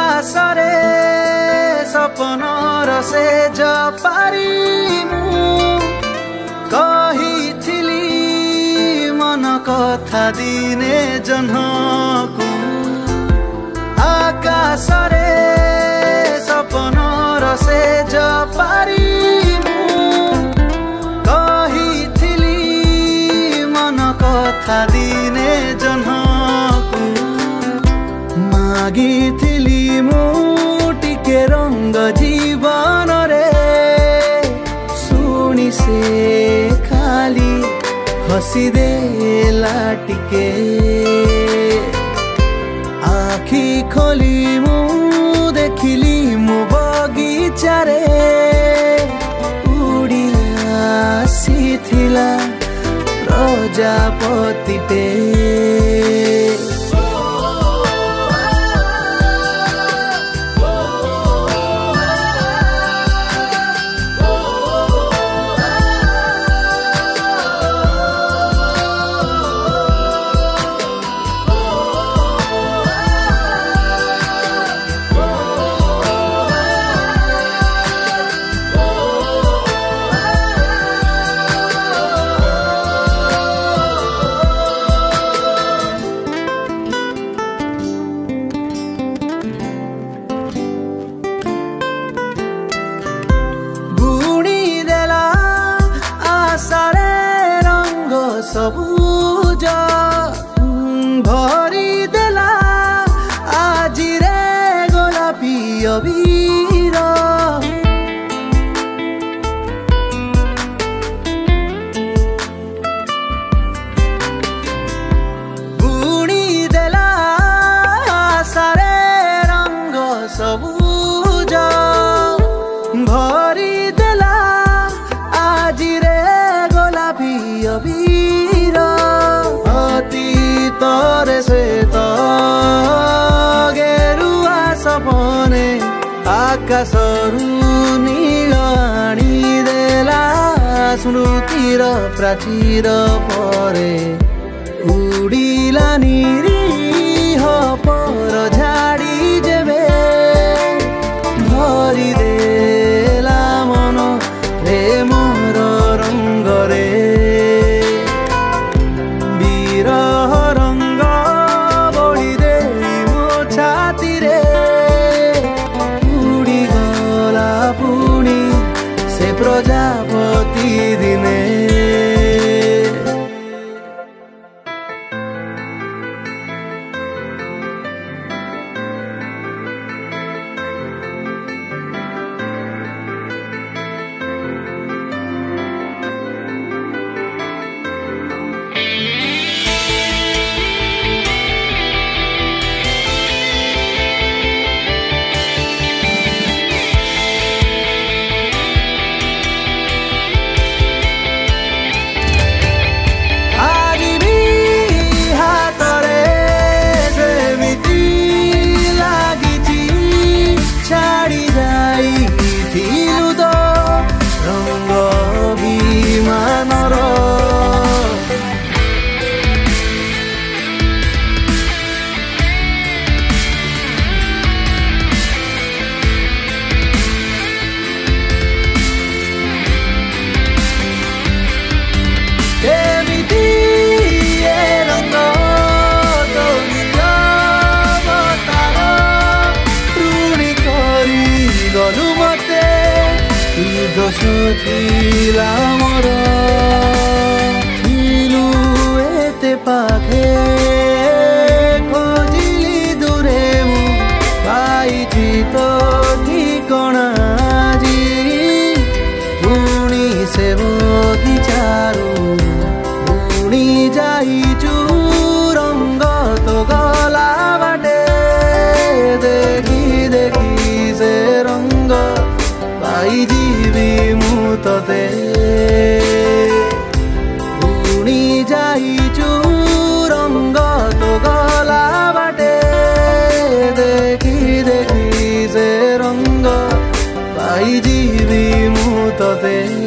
आकाशरे सपनर से जपारी मु कहिथिली मन कथा दिने जह्नको आकाशरे सपनर से जपारी मु कहिथिली मन कथा दिने जह्नको मागिथिली मु टिके रंग जीवन रे शुणी से खाली हसी देला टिके आखि खोली मु देखिली मो बगीचा रे उड़ी आसीथिला प्रजापतिटे सबुज भरी देला आजी रे गोलापी अबीर बुणी देला सारे रंग सबुज भरी देला आजी रे गोलापी अबीर तरे से तो गेरुआ सपने आकाशरू नील आनी देला स्मृतिर प्राचीर परे उड़िला निरीह पर झाड़ी जेबे भरी देला मन प्रेमर रंगरे प्रजापति दिने सुथिला मोर थिलु एते पाखे खोजिली दूरे मु पाइछि तो ठिकଣା जी पुणी से बगीचारू पुणी जाइछु रंग तो गला बाटे देखी देखी से रंग पाई जीवी मु तते पुणी जाइछु रंग तो गला बाटे देखी देखी से रंग पाई जीवी मु तते।